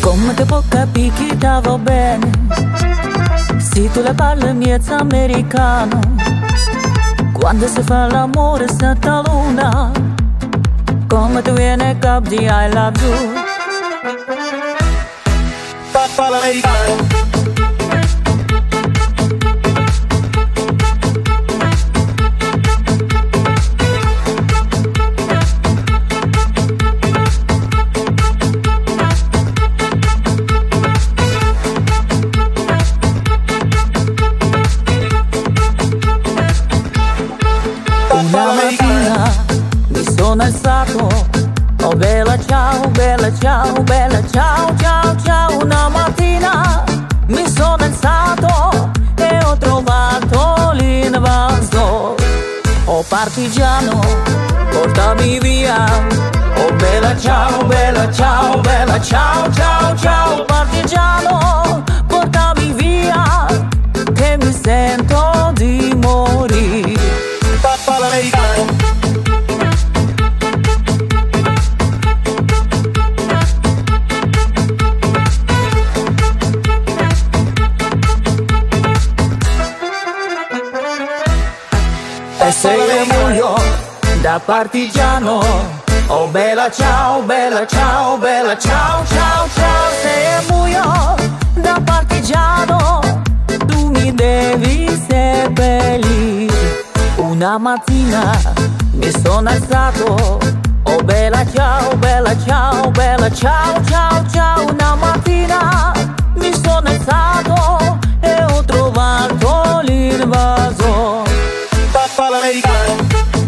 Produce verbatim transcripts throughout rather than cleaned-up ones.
Come te può capire che stavo bene se tu la parli miezza americano? Quando si fa l'amore sotto luna, come ti viene cap di I love you? Papà l'americano. Una mattina mi sono alzato, oh bella ciao, bella ciao, bella ciao, ciao, ciao. Una mattina mi sono alzato e ho trovato l'invaso. Oh partigiano, portami via. Oh bella ciao, bella ciao, bella ciao, ciao, ciao. Partigiano, portami via, che mi sento di morire. Papà l'americano. E se io muoio da partigiano, oh bella ciao, bella ciao, bella ciao, ciao, ciao. Se io muoio da partigiano, tu mi devi seppellire. Una mattina mi sono alzato, oh bella ciao, bella ciao, bella ciao, ciao, ciao. Una mattina mi sono alzato e ho trovato l'invaso. Papà l'americano.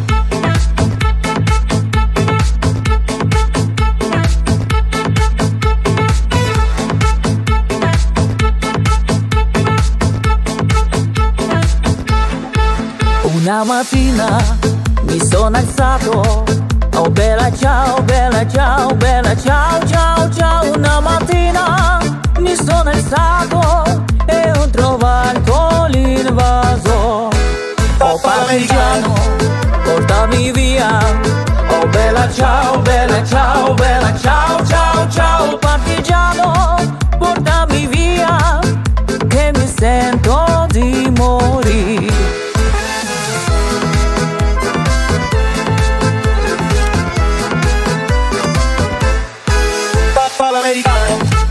Una mattina mi sono alzato, oh bella ciao, bella ciao, bella ciao, ciao, ciao. Una mattina mi sono alzato e ho trovato l'invaso. Oh partigiano, portami via. Oh bella ciao, bella ciao, bella ciao, ciao, ciao. Partigiano, portami via, che mi sento di morire. Papà l'americano.